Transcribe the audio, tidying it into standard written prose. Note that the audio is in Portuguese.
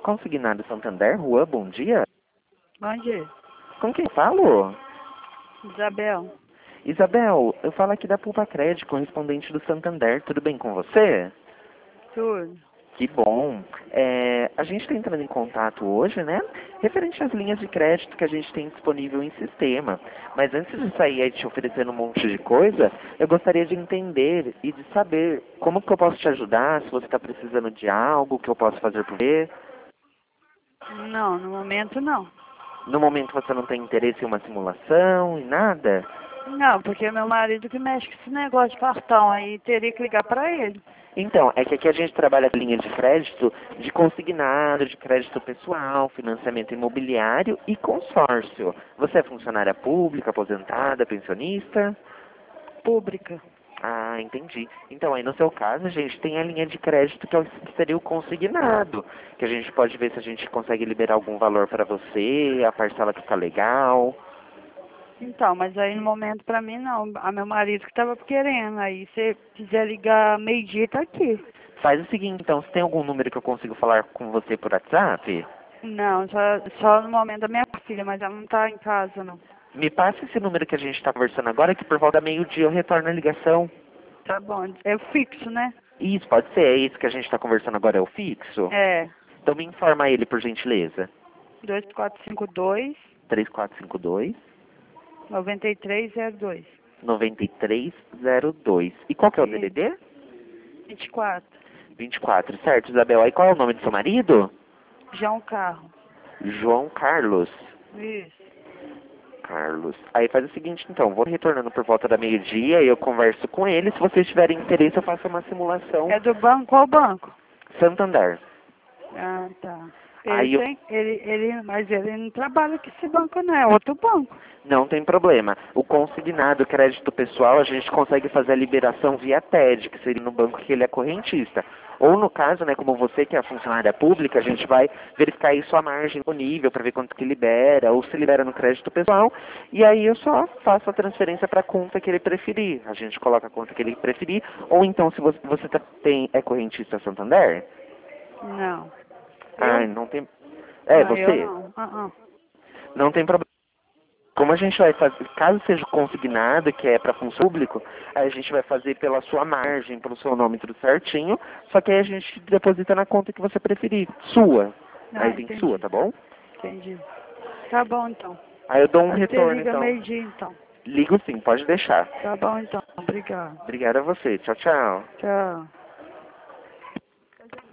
Consignado Santander, Rua, bom dia. Bom dia. Com quem falo? Isabel. Isabel, eu falo aqui da Pulpa Crédito, correspondente do Santander. Tudo bem com você? Tudo. Que bom. A gente está entrando em contato hoje, né? Referente às linhas de crédito que a gente tem disponível em sistema. Mas antes de sair aí te oferecendo um monte de coisa, eu gostaria de entender e de saber como que eu posso te ajudar, se você está precisando de algo, o que eu posso fazer por você. Não, no momento não. No momento você não tem interesse em uma simulação e nada? Não, porque meu marido que mexe com esse negócio de cartão aí, teria que ligar pra ele. Então, é que aqui a gente trabalha com linha de crédito de consignado, de crédito pessoal, financiamento imobiliário e consórcio. Você é funcionária pública, aposentada, pensionista? Pública. Ah, entendi. Então, aí no seu caso, a gente tem a linha de crédito que seria o consignado, que a gente pode ver se a gente consegue liberar algum valor para você, a parcela fica legal. Então, mas aí no momento pra mim não. A meu marido que tava querendo. Aí se quiser ligar meio-dia, tá aqui. Faz o seguinte, então, se tem algum número que eu consigo falar com você por WhatsApp, Não, só no momento da minha filha, mas ela não tá em casa não. me passa esse número que a gente está conversando agora, que por volta da meio-dia eu retorno a ligação. Tá bom. É o fixo, né? Isso, pode ser. É isso que a gente está conversando agora, é o fixo? É. Então me informa ele, por gentileza. 2452 3452 9302. 9302. E qual que é o E DDD? 24. 24, certo, Isabel. Aí qual é o nome do seu marido? João Carro. João Carlos. Isso. Carlos. Aí faz o seguinte, então, vou retornando por volta da meio-dia e eu converso com ele. Se vocês tiverem interesse, eu faço uma simulação. É do banco? Qual banco? Santander. Ah, tá. Aí eu... Mas ele não trabalha com esse banco, não. É outro banco. Não tem problema. O consignado, crédito pessoal, a gente consegue fazer a liberação via TED, que seria no banco que ele é correntista. Ou no caso, né, como você que é funcionária pública, a gente vai verificar aí sua margem disponível para ver quanto que libera, ou se libera no crédito pessoal, e aí eu só faço a transferência para a conta que ele preferir. A gente coloca a conta que ele preferir, ou então se é correntista Santander? Não. Ah, Eu? não tem... É, Não, eu você? não. Não tem problema. Como a gente vai fazer, caso seja consignado, que é para função público, aí a gente vai fazer pela sua margem, pelo seu nome tudo certinho, só que aí a gente deposita na conta que você preferir, sua. Aí Ah, tem sua, entendi. tá bom? Entendi. Tá bom, então. Aí eu dou um Aí você retorno, liga então. meio-dia, então. Ligo sim, pode deixar. Tá bom, então. Obrigado. Obrigado a você. Tchau, tchau. Tchau.